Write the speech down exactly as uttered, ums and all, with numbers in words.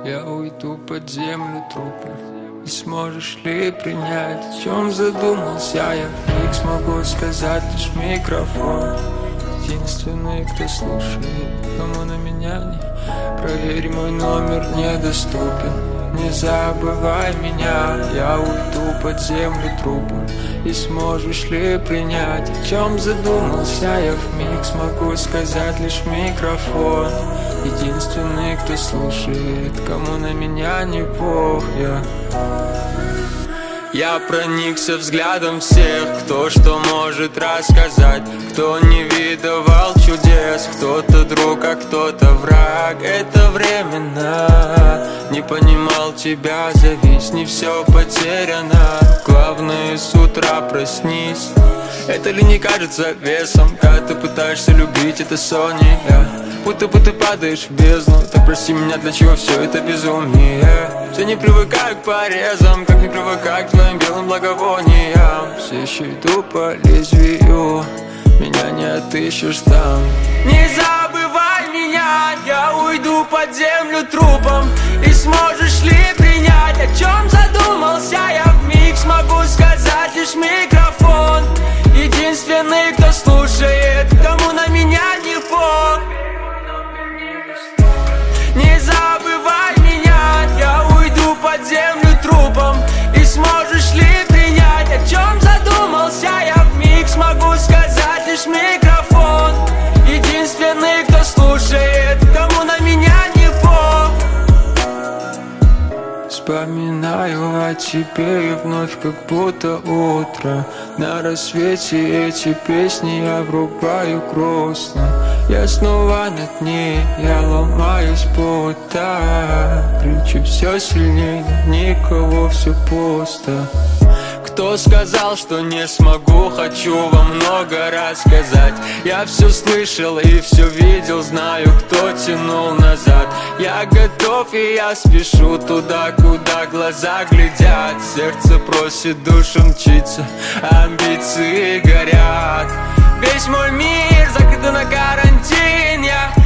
Я уйду под землю трупом. Не сможешь ли принять, о чем задумался я? Вмиг смогу сказать лишь микрофон. Единственный, кто слушает, кому на меня не проверь, мой номер недоступен. Не забывай меня, я уйду под землю трупом. И сможешь ли принять, о чем задумался я? Вмиг смогу сказать лишь микрофон. Единственный, кто слушает, кому на меня не пох я. Я проникся взглядом всех, кто что может рассказать, кто не видывал чудес, кто-то друг, а кто-то враг. Это временно, не понимал тебя, завис, не все потеряно. Главное, с утра проснись. Это ли не кажется весом, когда ты пытаешься любить, это сон не я. Будто бы ты падаешь в бездну. Так прости меня, для чего все это безумие. Все не привыкаю к порезам, как не привыкаю к твоим белым благовониям. Все еще иду по лезвию, меня не отыщешь там. Не забывай меня, я уйду под землю трупом. И сможешь ли принять, о чем задумался я? Вмиг смогу сказать лишь микрофон. Единственный, кто слушает, кому на меня не пох. Не забывай меня, я уйду под землю трупом. И сможешь ли принять, о чем задумался я? Вмиг смогу сказать лишь микрофон. Единственный, кто слушает, кому на меня не пох. Вспоминаю о тебе и вновь как будто утро. На рассвете эти песни я врубаю грустно. Я снова над ней, я ломаюсь будто. Кричу все сильнее, никого, все пусто. Кто сказал, что не смогу, хочу вам много рассказать. Я все слышал и все видел, знаю, кто тянул назад. Я готов и я спешу туда, куда глаза глядят. Сердце просит, душа мчится, амбиции горят. Весь мой мир закрыт на карантин, я